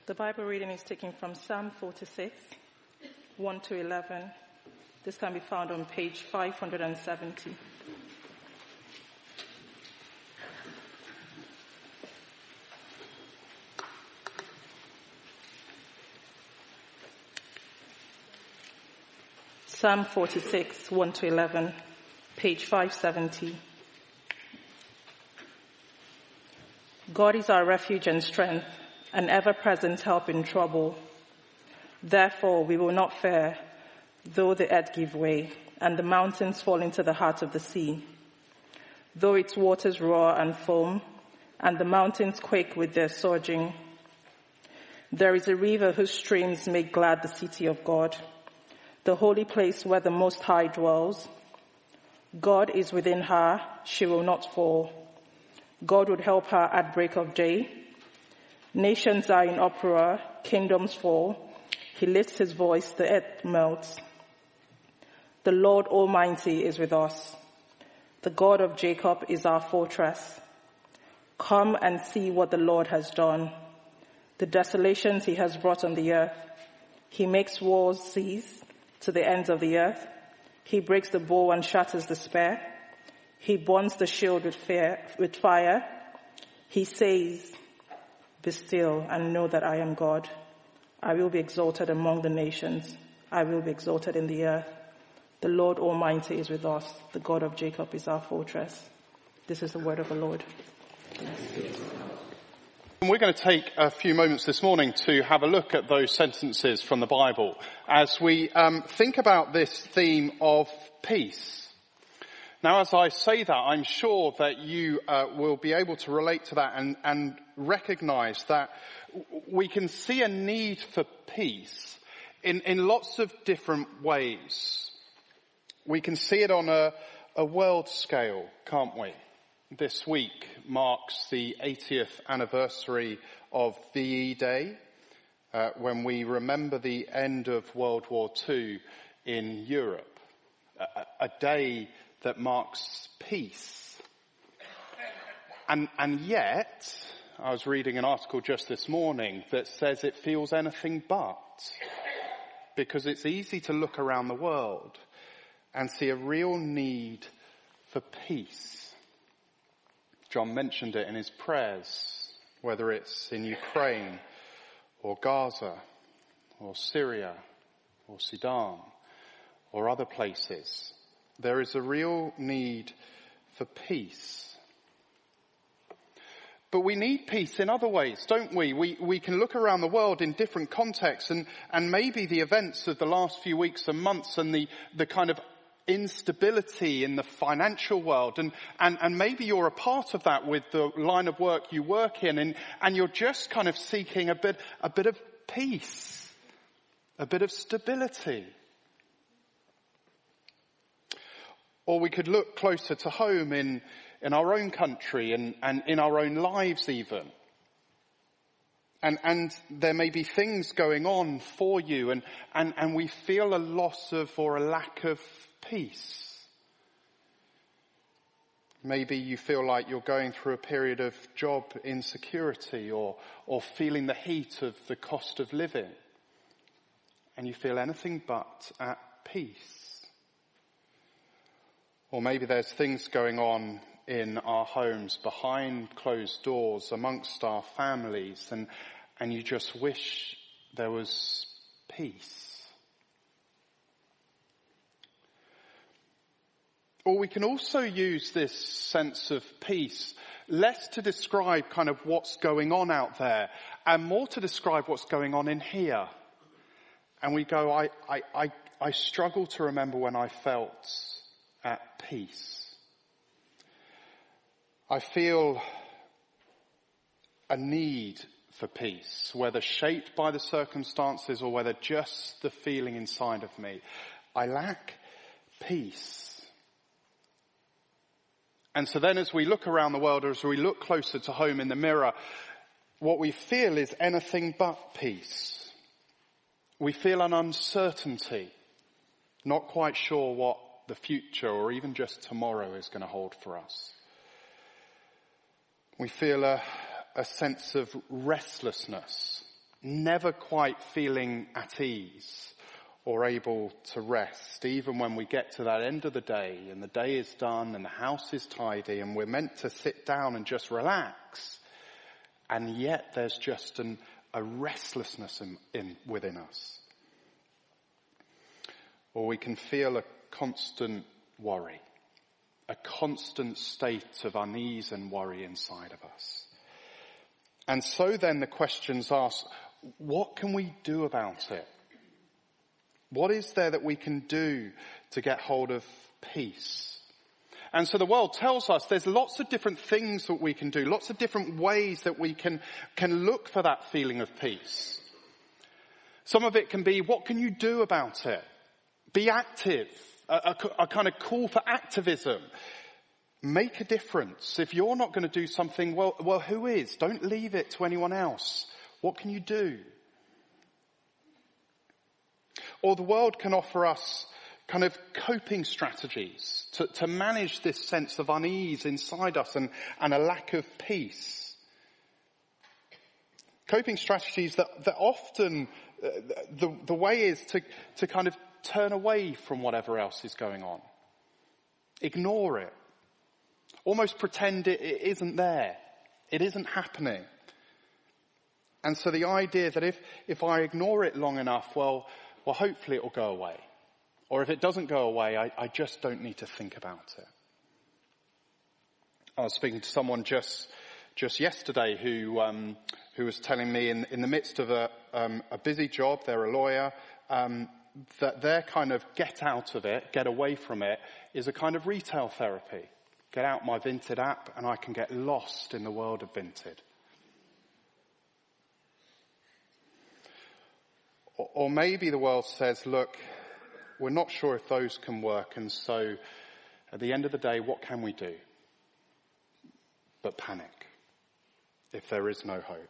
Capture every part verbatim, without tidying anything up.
The Bible reading is taken from Psalm forty-six, one to eleven. This can be found on page five hundred seventy. Psalm forty-six, one to eleven, page five seventy. God is our refuge and strength, an ever-present help in trouble. Therefore we will not fear, though the earth give way, and the mountains fall into the heart of the sea. Though its waters roar and foam, and the mountains quake with their surging. There is a river whose streams make glad the city of God, the holy place where the Most High dwells. God is within her, she will not fall. God would help her at break of day. Nations are in uproar, kingdoms fall. He lifts his voice, the earth melts. The Lord Almighty is with us. The God of Jacob is our fortress. Come and see what the Lord has done, the desolations he has brought on the earth. He makes wars cease to the ends of the earth. He breaks the bow and shatters the spear. He burns the shield with, fear, with fire. He says, "Be still and know that I am God. I will be exalted among the nations. I will be exalted in the earth. The Lord Almighty is with us. The God of Jacob is our fortress." This is the word of the Lord. And we're going to take a few moments this morning to have a look at those sentences from the Bible as we um, think about this theme of peace. Now, as I say that, I'm sure that you uh, will be able to relate to that and, and recognize that we can see a need for peace in, in lots of different ways. We can see it on a, a world scale, can't we? This week marks the eightieth anniversary of V E Day, uh, when we remember the end of World War Two in Europe. A, a day that marks peace. And, and yet, I was reading an article just this morning that says it feels anything but. Because it's easy to look around the world and see a real need for peace. John mentioned it in his prayers, whether it's in Ukraine or Gaza or Syria or Sudan or other places. There is a real need for peace. But we need peace in other ways, don't we? We, we can look around the world in different contexts and, and maybe the events of the last few weeks and months and the, the kind of instability in the financial world and, and, and maybe you're a part of that with the line of work you work in and, and you're just kind of seeking a bit, a bit of peace, a bit of stability. Or we could look closer to home in, in our own country and, and in our own lives even. And, and there may be things going on for you and, and, and we feel a loss of or a lack of peace. Maybe you feel like you're going through a period of job insecurity or, or feeling the heat of the cost of living. And you feel anything but at peace. Or maybe there's things going on in our homes behind closed doors amongst our families and, and you just wish there was peace. Or we can also use this sense of peace less to describe kind of what's going on out there and more to describe what's going on in here. And we go, I, I, I, I struggle to remember when I felt at peace. I feel a need for peace, whether shaped by the circumstances or whether just the feeling inside of me. I lack peace. And so then as we look around the world, or as we look closer to home in the mirror, what we feel is anything but peace. We feel an uncertainty, not quite sure what the future or even just tomorrow is going to hold for us. We feel a, a sense of restlessness, never quite feeling at ease or able to rest, even when we get to that end of the day and the day is done and the house is tidy and we're meant to sit down and just relax. And yet there's just an, a restlessness in, in, within us. Or we can feel a constant worry, a constant state of unease and worry inside of us. And so then the question's asked, what can we do about it? What is there that we can do to get hold of peace? And so the world tells us there's lots of different things that we can do, lots of different ways that we can, can look for that feeling of peace. Some of it can be, what can you do about it? Be active, a, a, a kind of call for activism. Make a difference. If you're not going to do something, well, well, who is? Don't leave it to anyone else. What can you do? Or the world can offer us kind of coping strategies to, to manage this sense of unease inside us and, and a lack of peace. Coping strategies that, that often, uh, the, the way is to, to kind of turn away from whatever else is going on. Ignore it. Almost pretend it, it isn't there. It isn't happening. And so the idea that if, if I ignore it long enough, well, well, hopefully it will go away. Or if it doesn't go away, I, I just don't need to think about it. I was speaking to someone just, just yesterday who, um, who was telling me in, in the midst of a, um, a busy job, they're a lawyer, um, that their kind of get out of it, get away from it, is a kind of retail therapy. Get out my Vinted app and I can get lost in the world of Vinted. Or, or maybe the world says, look, we're not sure if those can work, and so at the end of the day, what can we do? But panic if there is no hope.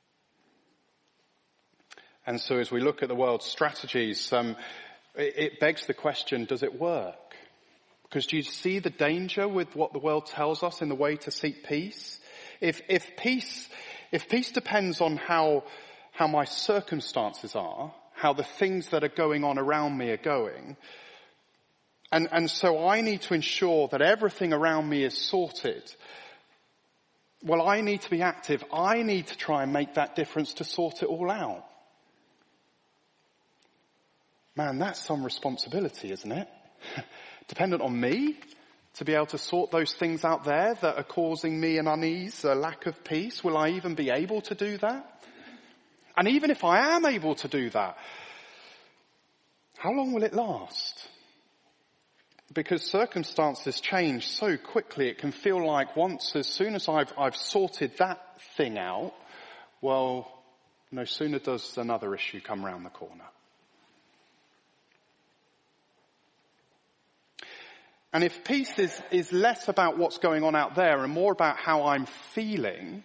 And so as we look at the world's strategies, um, it, it begs the question, does it work? Because do you see the danger with what the world tells us in the way to seek peace? If, if peace, if peace depends on how, how my circumstances are, how the things that are going on around me are going, and, and so I need to ensure that everything around me is sorted, well, I need to be active. I need to try and make that difference to sort it all out. Man, that's some responsibility, isn't it? Dependent on me to be able to sort those things out there that are causing me an unease, a lack of peace. Will I even be able to do that? And even if I am able to do that, how long will it last? Because circumstances change so quickly, it can feel like once, as soon as I've, I've sorted that thing out, well, no sooner does another issue come round the corner. And if peace is, is less about what's going on out there and more about how I'm feeling,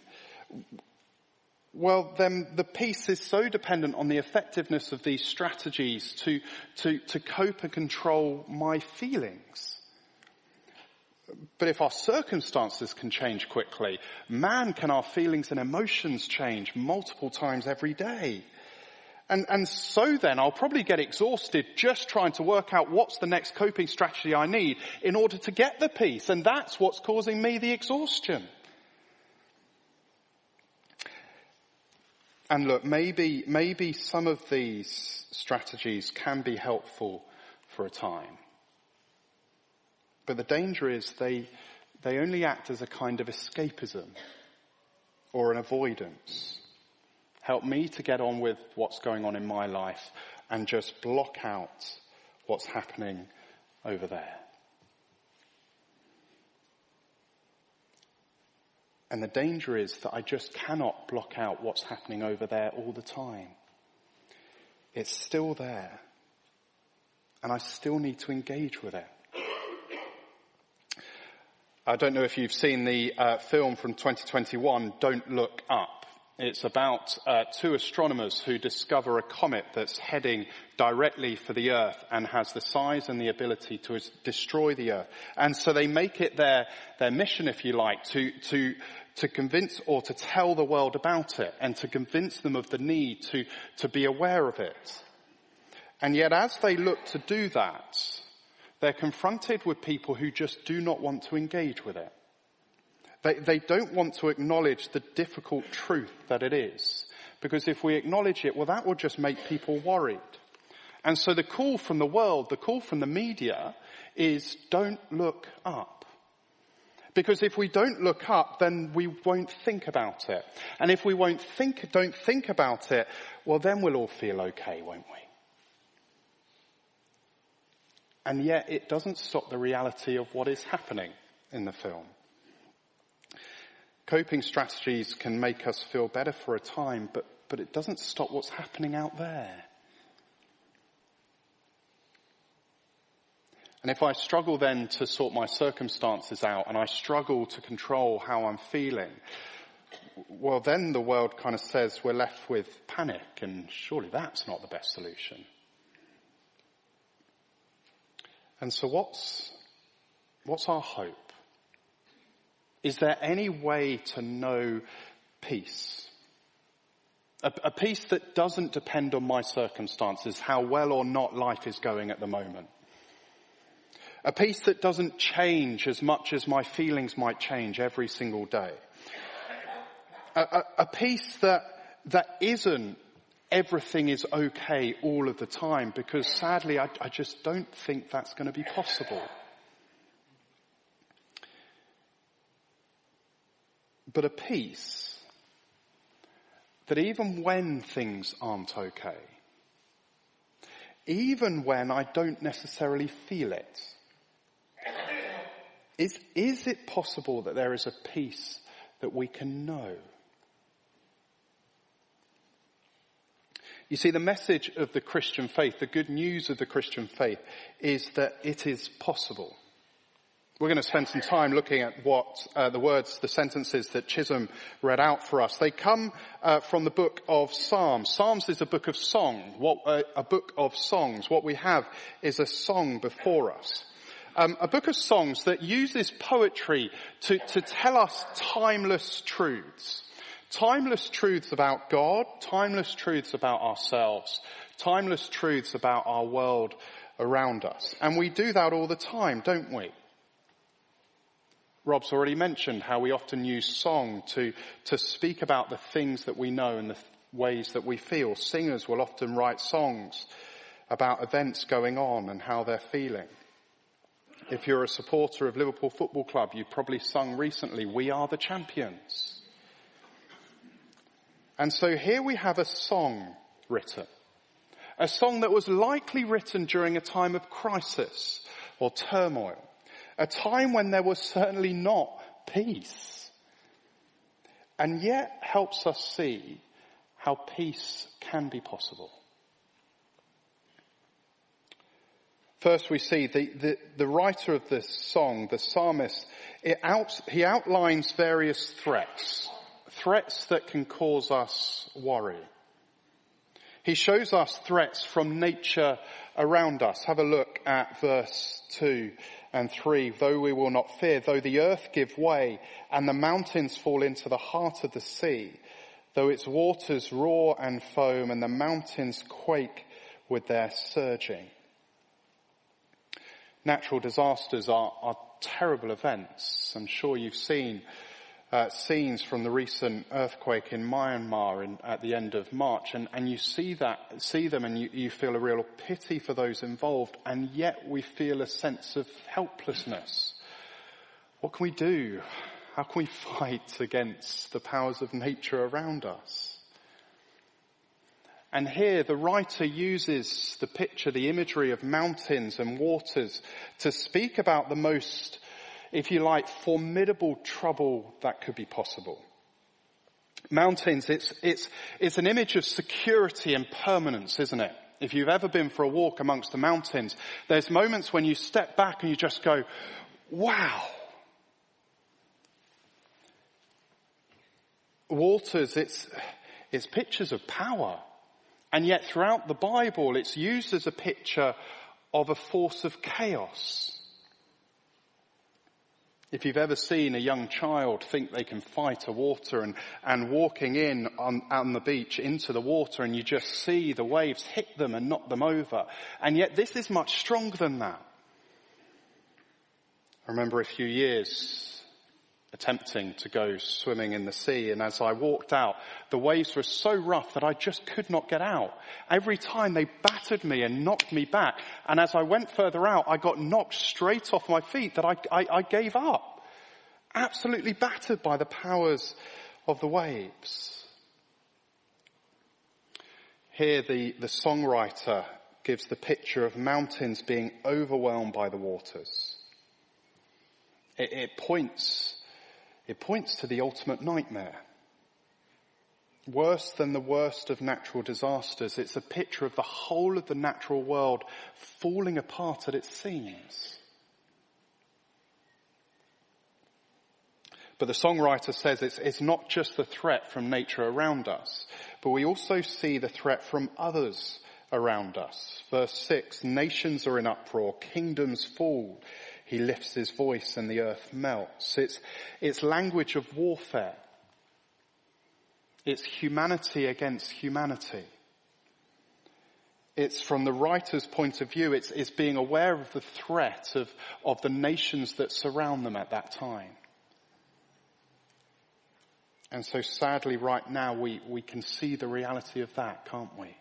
well, then the peace is so dependent on the effectiveness of these strategies to, to, to cope and control my feelings. But if our circumstances can change quickly, man, can our feelings and emotions change multiple times every day. And, and so then I'll probably get exhausted just trying to work out what's the next coping strategy I need in order to get the peace. And that's what's causing me the exhaustion. And look, maybe, maybe some of these strategies can be helpful for a time. But the danger is they, they only act as a kind of escapism or an avoidance. Help me to get on with what's going on in my life and just block out what's happening over there. And the danger is that I just cannot block out what's happening over there all the time. It's still there. And I still need to engage with it. I don't know if you've seen the uh, film from twenty twenty-one, Don't Look Up. It's about uh, two astronomers who discover a comet that's heading directly for the Earth and has the size and the ability to destroy the Earth. And so they make it their, their mission, if you like, to, to, to convince or to tell the world about it and to convince them of the need to, to be aware of it. And yet as they look to do that, they're confronted with people who just do not want to engage with it. They, they don't want to acknowledge the difficult truth that it is. Because if we acknowledge it, well, that will just make people worried. And so the call from the world, the call from the media is don't look up. Because if we don't look up, then we won't think about it. And if we won't think, don't think about it, well, then we'll all feel okay, won't we? And yet it doesn't stop the reality of what is happening in the film. Coping strategies can make us feel better for a time, but, but it doesn't stop what's happening out there. And if I struggle then to sort my circumstances out and I struggle to control how I'm feeling, well, then the world kind of says we're left with panic, and surely that's not the best solution. And so what's, what's our hope? Is there any way to know peace? A, a peace that doesn't depend on my circumstances, how well or not life is going at the moment. A peace that doesn't change as much as my feelings might change every single day. A, a, a peace that, that isn't everything is okay all of the time, because sadly I, I just don't think that's going to be possible. But a peace that even when things aren't okay, even when I don't necessarily feel it, is, is it possible that there is a peace that we can know? You see, the message of the Christian faith, the good news of the Christian faith, is that it is possible. We're going to spend some time looking at what uh, the words, the sentences that Chisholm read out for us. They come uh, from the book of Psalms. Psalms is a book of song, what, uh, a book of songs. What we have is a song before us. Um, a book of songs that uses poetry to, to tell us timeless truths. Timeless truths about God, timeless truths about ourselves, timeless truths about our world around us. And we do that all the time, don't we? Rob's already mentioned how we often use song to, to speak about the things that we know and the ways that we feel. Singers will often write songs about events going on and how they're feeling. If you're a supporter of Liverpool Football Club, you've probably sung recently, "We Are the Champions." And so here we have a song written. A song that was likely written during a time of crisis or turmoil. A time when there was certainly not peace. And yet helps us see how peace can be possible. First we see the, the, the writer of this song, the psalmist, it out, he outlines various threats. Threats that can cause us worry. He shows us threats from nature around us. Have a look at verse two and three. Though we will not fear, though the earth give way and the mountains fall into the heart of the sea, though its waters roar and foam and the mountains quake with their surging. Natural disasters are, are terrible events. I'm sure you've seen Uh, scenes from the recent earthquake in Myanmar in, at the end of March, and, and you see that, see them, and you, you feel a real pity for those involved, and yet we feel a sense of helplessness. What can we do? How can we fight against the powers of nature around us? And here the writer uses the picture, the imagery of mountains and waters to speak about the most, if you like, formidable trouble that could be possible. Mountains, it's, it's, it's an image of security and permanence, isn't it? If you've ever been for a walk amongst the mountains, there's moments when you step back and you just go, wow. Waters, it's, it's pictures of power. And yet throughout the Bible, it's used as a picture of a force of chaos. If you've ever seen a young child think they can fight a water and, and walking in on, on the beach into the water and you just see the waves hit them and knock them over. And yet this is much stronger than that. I remember a few years attempting to go swimming in the sea, and as I walked out, the waves were so rough that I just could not get out. Every time they battered me and knocked me back, and as I went further out, I got knocked straight off my feet that I, I, I gave up. Absolutely battered by the powers of the waves. Here the, the songwriter gives the picture of mountains being overwhelmed by the waters. It, it points It points to the ultimate nightmare. Worse than the worst of natural disasters, it's a picture of the whole of the natural world falling apart at its seams. But the songwriter says it's, it's not just the threat from nature around us, but we also see the threat from others around us. Verse six, nations are in uproar, kingdoms fall. He lifts his voice and the earth melts. It's, it's language of warfare. It's humanity against humanity. It's from the writer's point of view, it's, it's being aware of the threat of, of the nations that surround them at that time. And so sadly right now we, we can see the reality of that, can't we?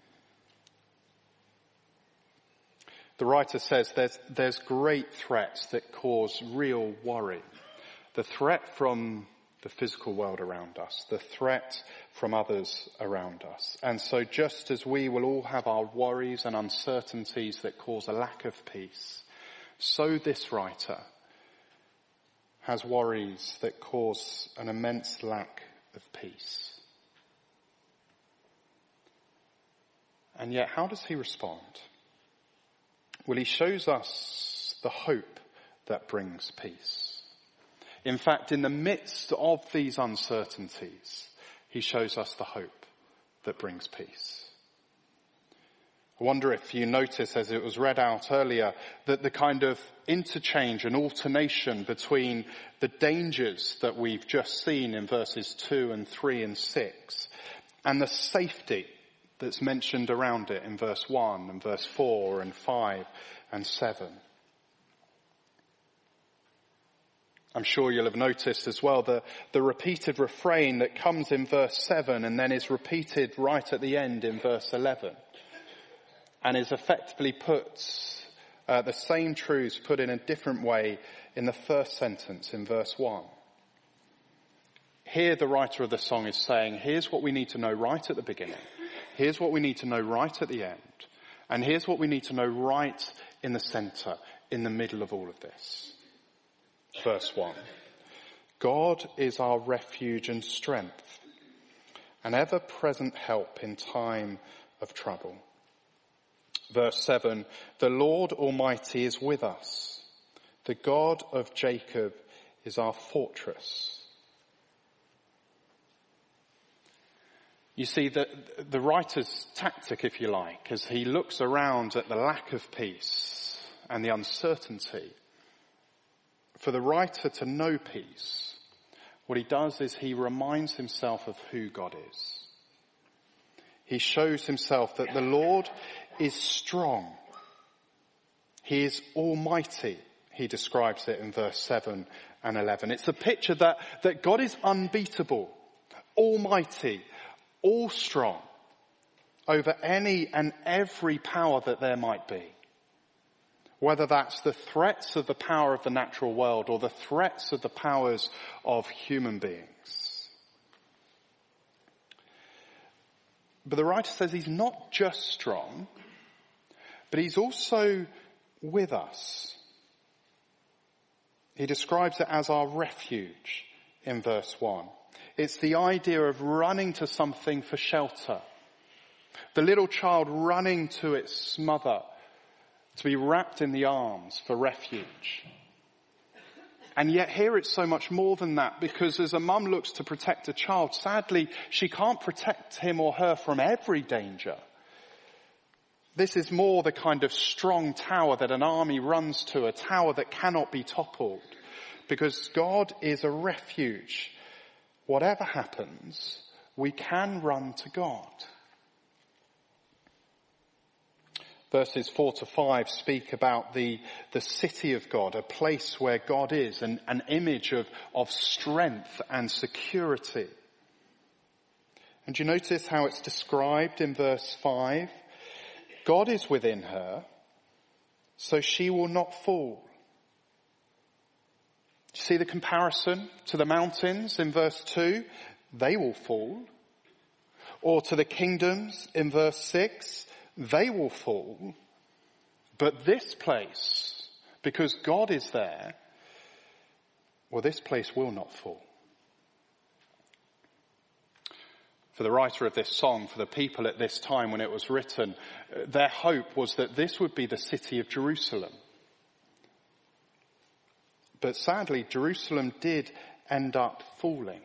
The writer says there's, there's great threats that cause real worry. The threat from the physical world around us, the threat from others around us. And so just as we will all have our worries and uncertainties that cause a lack of peace, so this writer has worries that cause an immense lack of peace. And yet, how does he respond? Well, he shows us the hope that brings peace. In fact, in the midst of these uncertainties, he shows us the hope that brings peace. I wonder if you notice, as it was read out earlier, that the kind of interchange and alternation between the dangers that we've just seen in verses two and three and six and the safety that's mentioned around it in verse one and verse four and five and seven. I'm sure you'll have noticed as well the, the repeated refrain that comes in verse seven and then is repeated right at the end in verse eleven. And is effectively put, uh, the same truths put in a different way in the first sentence in verse one. Here the writer of the song is saying, here's what we need to know right at the beginning. Here's what we need to know right at the end. And here's what we need to know right in the center, in the middle of all of this. Verse one. God is our refuge and strength, an ever-present help in time of trouble. Verse seven, the Lord Almighty is with us. The God of Jacob is our fortress. You see, the, the writer's tactic, if you like, as he looks around at the lack of peace and the uncertainty, for the writer to know peace, what he does is he reminds himself of who God is. He shows himself that the Lord is strong. He is almighty. He describes it in verse seven and eleven. It's a picture that, that God is unbeatable, almighty, all strong over any and every power that there might be. Whether that's the threats of the power of the natural world or the threats of the powers of human beings. But the writer says he's not just strong, but he's also with us. He describes it as our refuge in verse one. It's the idea of running to something for shelter. The little child running to its mother to be wrapped in the arms for refuge. And yet here it's so much more than that, because as a mum looks to protect a child, sadly, she can't protect him or her from every danger. This is more the kind of strong tower that an army runs to, a tower that cannot be toppled. because God is a refuge. Whatever happens, we can run to God. Verses four to five speak about the, the city of God, a place where God is, and an image of, of strength and security. And you notice how it's described in verse five? God is within her, so she will not fall. Do you see the comparison to the mountains in verse two? They will fall. Or to the kingdoms in verse six? They will fall. But this place, because God is there, well, this place will not fall. For the writer of this song, for the people at this time when it was written, their hope was that this would be the city of Jerusalem. But sadly, Jerusalem did end up falling.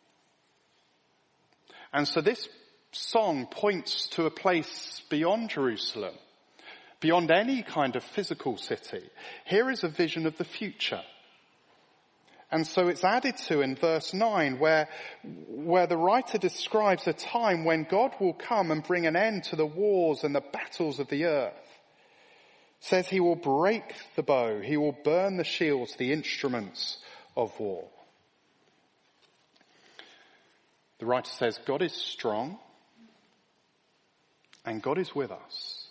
And so this song points to a place beyond Jerusalem, beyond any kind of physical city. Here is a vision of the future. And so it's added to in verse nine where, where the writer describes a time when God will come and bring an end to the wars and the battles of the earth. It says he will break the bow, he will burn the shields, the instruments of war. The writer says God is strong and God is with us.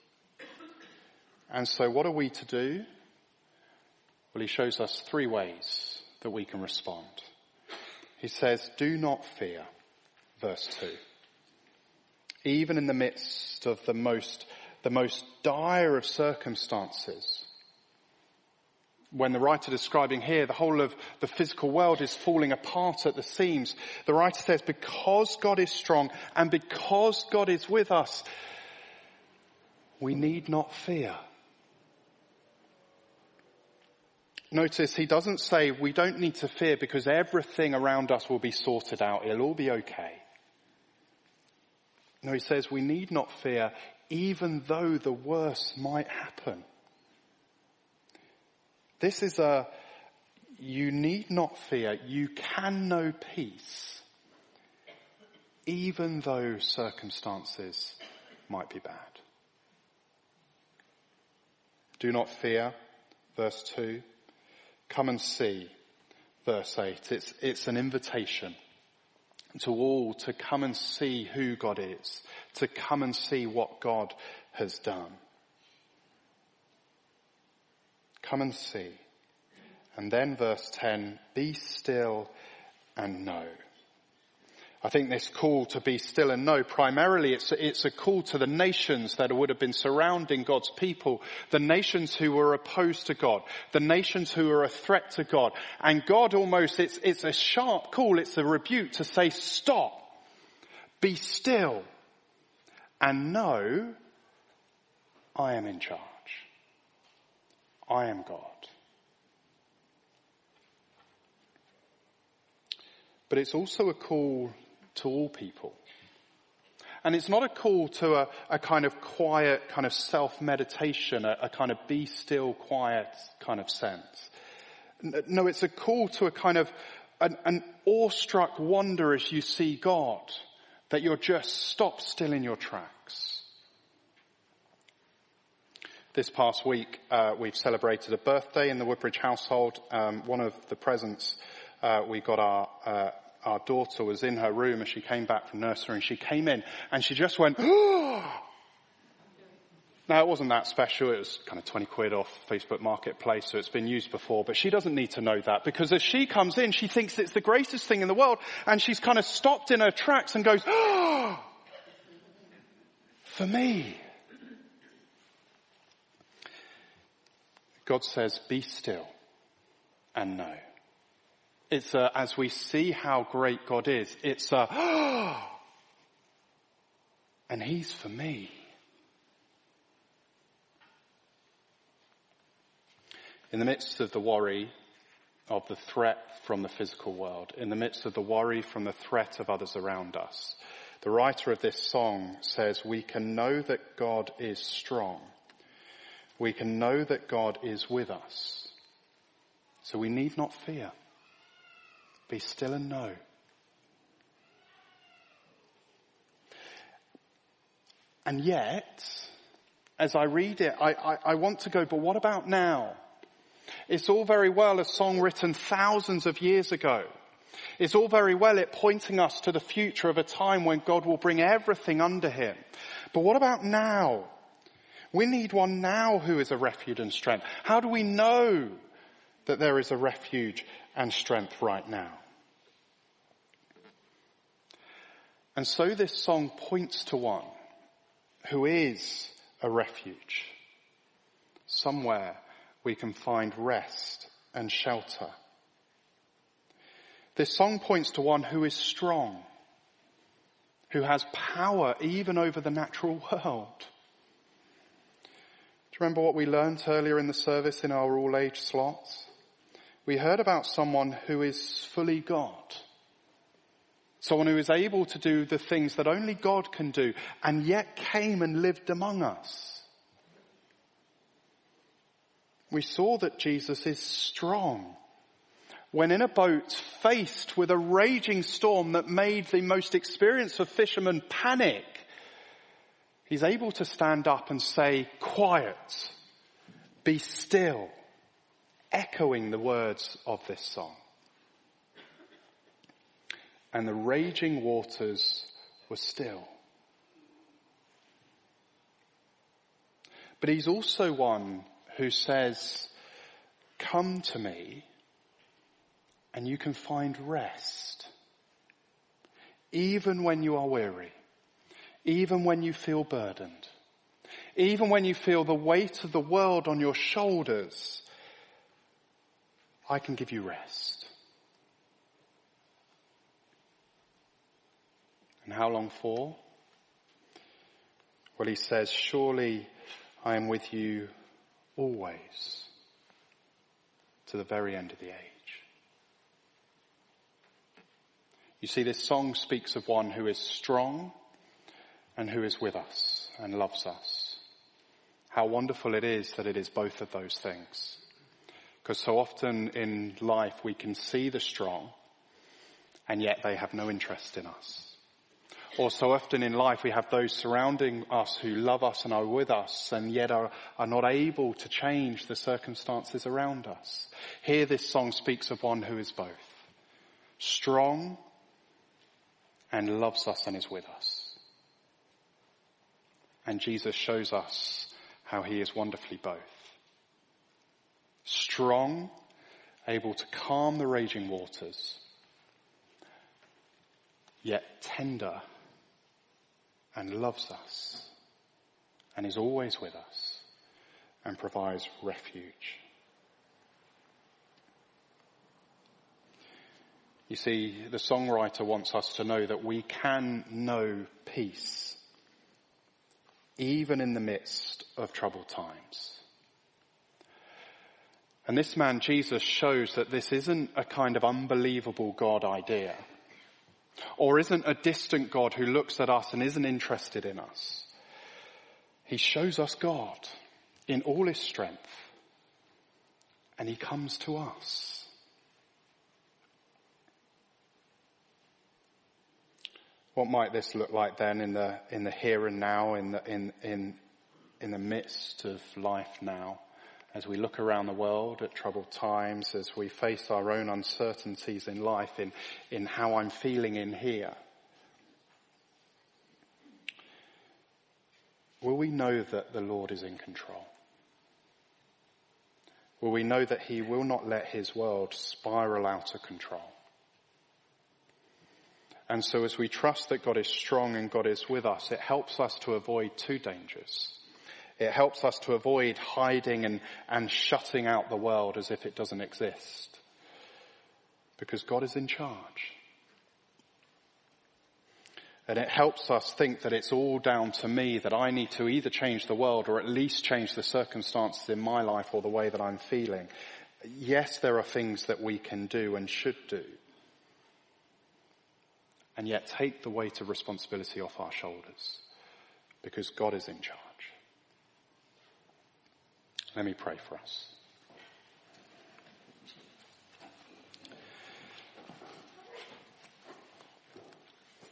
And so what are we to do? Well, he shows us three ways that we can respond. He says, do not fear, verse two. Even in the midst of the most, the most dire of circumstances, when the writer describing here, the whole of the physical world is falling apart at the seams, the writer says, because God is strong and because God is with us, we need not fear. Notice he doesn't say we don't need to fear because everything around us will be sorted out. It'll all be okay. No, he says we need not fear even though the worst might happen. This is a, you need not fear. You can know peace even though circumstances might be bad. Do not fear, verse two. Come and see, verse eight. It's, it's an invitation to all to come and see who God is, to come and see what God has done. Come and see. And then verse ten, be still and know. I think this call to be still and know, primarily it's, it's a call to the nations that would have been surrounding God's people, the nations who were opposed to God, the nations who were a threat to God. And God almost, it's, it's a sharp call, it's a rebuke to say, stop, be still, and know I am in charge. I am God. But it's also a call to all people. And it's not a call to a, a kind of quiet, kind of self-meditation, a, a kind of be still, quiet kind of sense. No, it's a call to a kind of an, an awestruck wonder as you see God, that you're just stop still in your tracks. This past week, uh, we've celebrated a birthday in the Woodbridge household. Um, one of the presents uh, we got our uh, Our daughter was in her room as she came back from nursery, and she came in and she just went, oh! Now, it wasn't that special. It was kind of twenty quid off Facebook Marketplace, so it's been used before. But she doesn't need to know that, because as she comes in, she thinks it's the greatest thing in the world, and she's kind of stopped in her tracks and goes, oh! For me. God says, be still and know. It's a, as we see how great God is, it's a, oh, and he's for me. In the midst of the worry of the threat from the physical world, in the midst of the worry from the threat of others around us, the writer of this song says we can know that God is strong. We can know that God is with us. So we need not fear. Be still and know. And yet, as I read it, I, I, I want to go, but what about now? It's all very well a song written thousands of years ago. It's all very well it pointing us to the future of a time when God will bring everything under him. But what about now? We need one now who is a refuge and strength. How do we know that there is a refuge and strength right now? And so this song points to one who is a refuge. Somewhere we can find rest and shelter. This song points to one who is strong, who has power even over the natural world. Do you remember what we learned earlier in the service in our all-age slots? We heard about someone who is fully God. Someone who is able to do the things that only God can do, and yet came and lived among us. We saw that Jesus is strong. When in a boat faced with a raging storm that made the most experienced of fishermen panic, he's able to stand up and say, "Quiet, be still," echoing the words of this song. And the raging waters were still. But he's also one who says, "Come to me and you can find rest. Even when you are weary, even when you feel burdened, even when you feel the weight of the world on your shoulders, I can give you rest." And how long for? Well, he says, "Surely I am with you always, to the very end of the age." You see, this song speaks of one who is strong and who is with us and loves us. How wonderful it is that it is both of those things. Because so often in life we can see the strong and yet they have no interest in us. Or so often in life we have those surrounding us who love us and are with us and yet are, are not able to change the circumstances around us. Here this song speaks of one who is both strong and loves us and is with us. And Jesus shows us how he is wonderfully both. Strong, able to calm the raging waters, yet tender and loves us and is always with us and provides refuge. You see, the songwriter wants us to know that we can know peace even in the midst of troubled times. And this man, Jesus, shows that this isn't a kind of unbelievable God idea, or isn't a distant God who looks at us and isn't interested in us. He shows us God in all his strength, and he comes to us. What might this look like then in the in the here and now, in the in in in the midst of life now, as we look around the world at troubled times, as we face our own uncertainties in life, in in how I'm feeling in here? Will we know that the Lord is in control? Will we know that he will not let his world spiral out of control? And so as we trust that God is strong and God is with us, it helps us to avoid two dangers. It helps us to avoid hiding and, and shutting out the world as if it doesn't exist. Because God is in charge. And it helps us think that it's all down to me, that I need to either change the world or at least change the circumstances in my life or the way that I'm feeling. Yes, there are things that we can do and should do. And yet take the weight of responsibility off our shoulders, because God is in charge. Let me pray for us.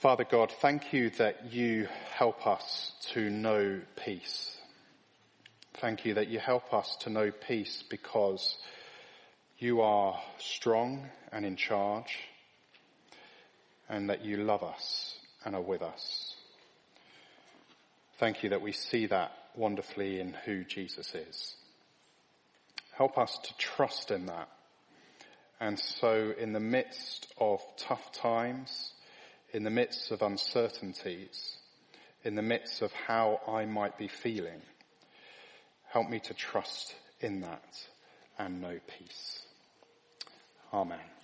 Father God, thank you that you help us to know peace. Thank you that you help us to know peace because you are strong and in charge, and that you love us and are with us. Thank you that we see that wonderfully in who Jesus is. Help us to trust in that. And so in the midst of tough times, in the midst of uncertainties, in the midst of how I might be feeling, help me to trust in that and know peace. Amen.